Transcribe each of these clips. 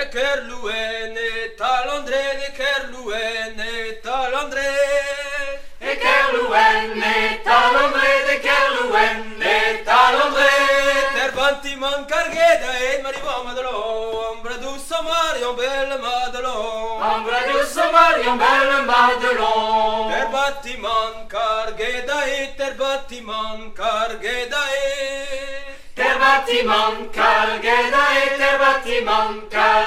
Kerlouen et Talandré, de Kerlouen et Talandré. De Kerlouen et Talandré, de Kerlouen et Talandré. Terbantiman Cargeda et Mariva Madelo, Ombra douce Marion belle Madelon. Ombra douce Marion belle Madelon. Terbantiman Cargeda et Terbantiman Cargeda et. Terbattiman Cargedae, Terbattiman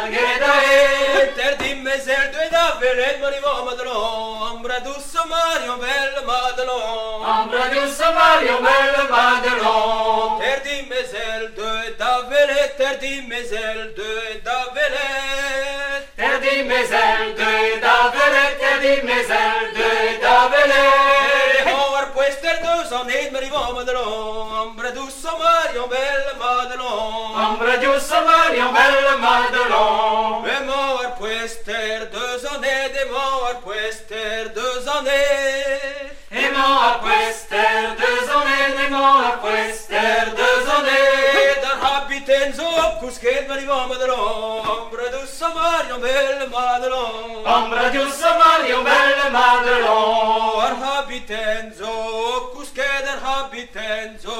Cargedae. Ter dimmezel due davvelen Mariva Madelon, Ombra douce Marion belle Madelon. Ombra douce Marion belle Madelon. Ter dimmezel due davvelet, ter dimmezel due davvelet. Ter dimmezel de davelet, ter dimmezel de davelet. Har puester deux années Mariva Madelon, Ombra douce Marion belle Madelon. Ombra douce Marion belle Madelon. De mort puester deux années, de mort puester deux années. Et moi puester deux années, et moi puester deux années. Där habiten så uppkusket Mariva Madelon, Ombra douce Marion belle Madelon. Ombra douce Marion belle Madelon. Där habiten så uppkusket, där habiten så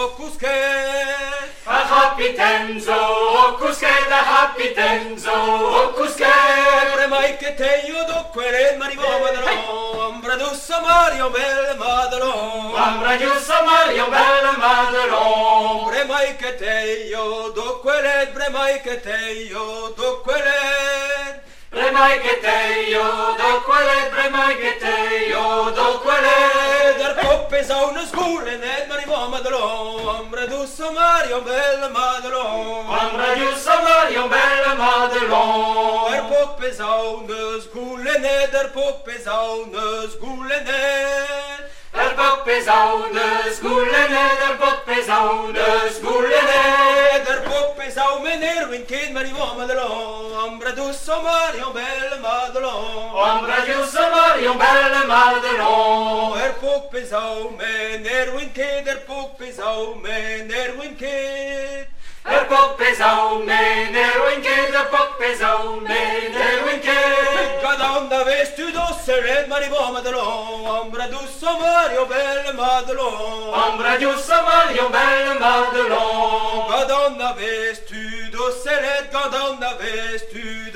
uppkusket. Rapitenzo, ocusche da Rapitenzo, ocusche. Premaike te io do quelle Mariva Madelon, Ombra douce Marion belle Madelon. Ombra giusto Mario belle Madelon. Premaike te io do quelle, premaike te io do quelle. Premai che te io do quelle, premai che te io do quelle. Der poppe sa una skole ned Mariva Madelon, Ombra douce Marion belle Madelon. Ombra giusto Mario belle Madelon. Der poppe sa una skole ned, der poppe sa una skole ned. Der poppe saune sgullene, der poppe saune sgullene. Der poppe sa men Erwin kid Mariva Madelon, Ombra douce Marion belle Madelon. Ombra giusto Mario belle Madelon. Der poppe sa men Erwin kid, der poppe sa men Erwin kid. Der poppe saune, nerwinke, der poppe saune, nerwinke. Gadonna vestu dosseret Mariva Madelon, Ombra douce Marion belle Madelon. Ombra giusto Mario belle Madelon. Gadonna vestu dosseret, gadonna vestu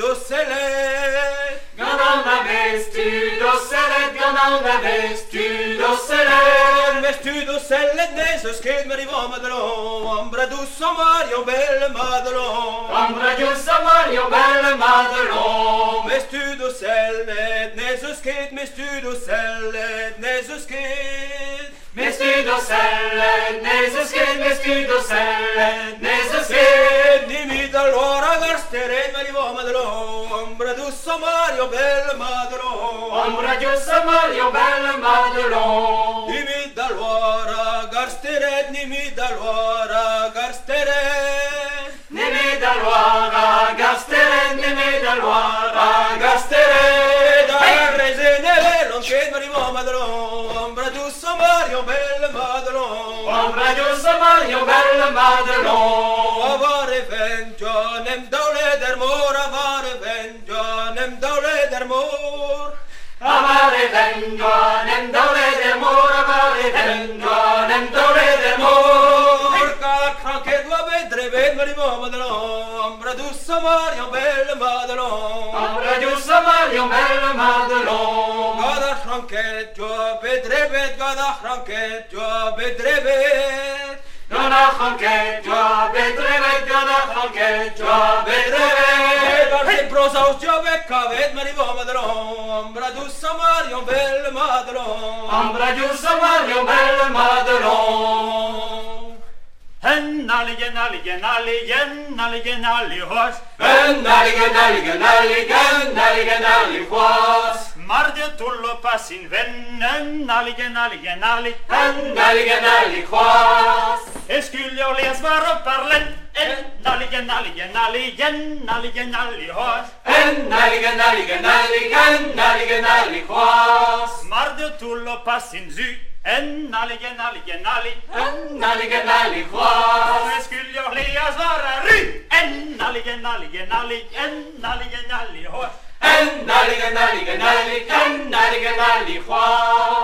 dosseret. Gadonna vestu dosselet, gadonna vestu dosselet. Vestu dosseret nesosket Mariva Madelon, Ombra douce Marion belle Madelon. Ombra giusto Mario belle Madelon. Vestu dosseret nesosket, vestu dosseret nesosket. Mestu dosselet, nesosket, mestu dosselet, nesosket. Nimida l'ora garsteret Mariva Madelon, Ombra douce Marion belle Madelon. Ombra giusto Mario belle Madelon. Nimida l'ora garsteret, nimida l'ora garsteret. Nemi da luara gastere, nemi da luara gastere. Da resene velon che Mariva Madelon, Ombra douce Marion belle Madelon. Ombra giusto Mario belle Madelon. Avare venja nem daule der mor, avare venja nem daule der mor. Amare vengo, nem dole de mor, amare vengo, nem dole de mor. Porca cranche dua vedre ved Mariva Madelon, Ombra douce Marion belle Madelon. Ombra giusto Mario belle Madelon. Gada cranche dua vedre ved, gada cranche dua vedre ved. Gana hanke joa bedrevet, gana hanke joa bedrevet. Garde prosaus jo vecca ved Mariva Madelon, Ombra douce Marion belle Madelon. Ombra giusto Mario belle Madelon. Nalligen, nalligen, nalligen, nalligen, nallihås. Nalligen, nalligen, nalligen, nalligen, nallihås. Marde tullo passin vennen, nalligen, nalligen, nallig. Nalligen, nallihås. Skulle jag läs vara parlen, nalligen, nalligen, nalligen, nalligen, nallihås. Nalligen, nalligen, nalligen, nalligen, nallihås. Marde tullo passin zy. En nalli, nalli. En nalli hva. Men skulle jag lea svara ry. En nalli, nalli hå. En nalli hva.